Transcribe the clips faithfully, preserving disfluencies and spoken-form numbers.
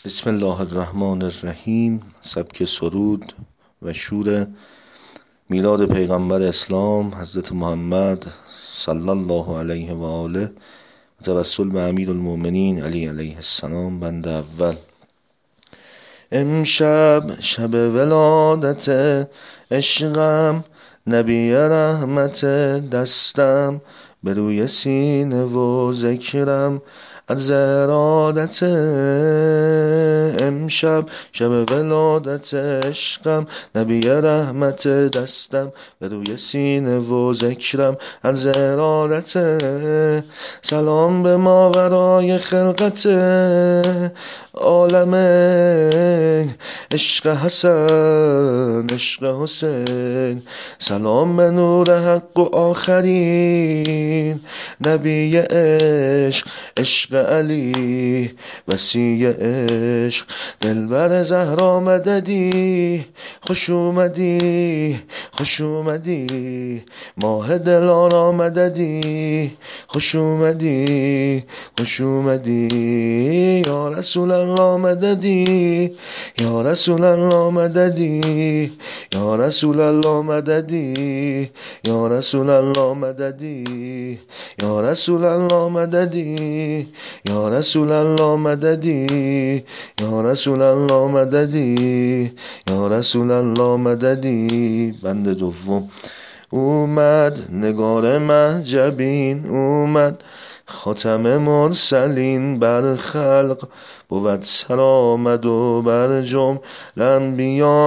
بسم الله الرحمن الرحیم. سبک سرود و شور میلاد پیغمبر اسلام حضرت محمد صلی الله علیه و آله، توسل به امیر المؤمنین علی علیه السلام. بند اول. امشب شب ولادت عشقم، نبی رحمت دستم به روی سینه و ذکرم از ارادت. امشب شب ولادت عشقم، نبی رحمت دستم به روی سینه و ذکرم از ارادت. سلام به ماورای خلقت عالم، عشق حسن عشق حسین. سلام به نور حق و آخرین نبی عشق، عشق علی وسیع عشق. دلبر زهرا مددی، خوش اومدی خوش اومدی. ماه دلارا مددی، خوش اومدی خوش اومدی. یا رسول الله مددی، یا رسول الله مددی، یا رسول الله مددی، یا رسول الله مددی، یا رسول الله مددی، یا رسول الله مددی، یا رسول الله مددی، یا رسول الله مددی. بند دوم. اومد نگار مهجبین، اومد خاتم مرسلین بر خلق، بود سرآمد و بر جمله انبیا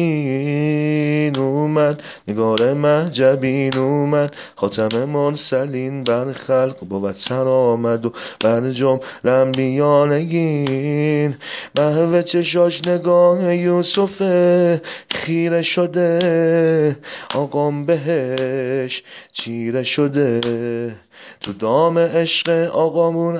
نگین. اومد نگار مهجبین، اومد خاتم مرسلین بر خلق، بود سرآمد و بر جمله انبیا نگین. محو چشاش نگاه یوسف خیره شده، آقام بهش چیره شده. تو دام عشق آقامون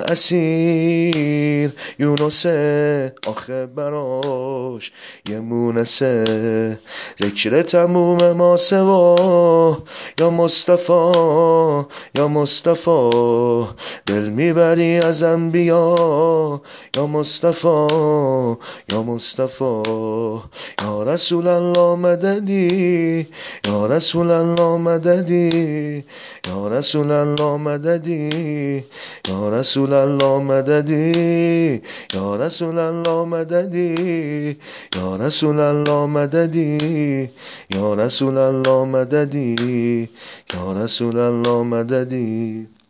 اسیر یونس، آخه براش یه مونسه. ذکر تموم ما سوا یا مصطفی یا مصطفی. دل میبری از انبیا یا مصطفی یا مصطفی. یا رسول الله مددی، یا رسول الله مددی، یا رسول الله مددی، یا رسول الله مددی، یا رسول الله مددی، یا رسول الله مددی، یا رسول الله مددی، یا رسول الله مددی.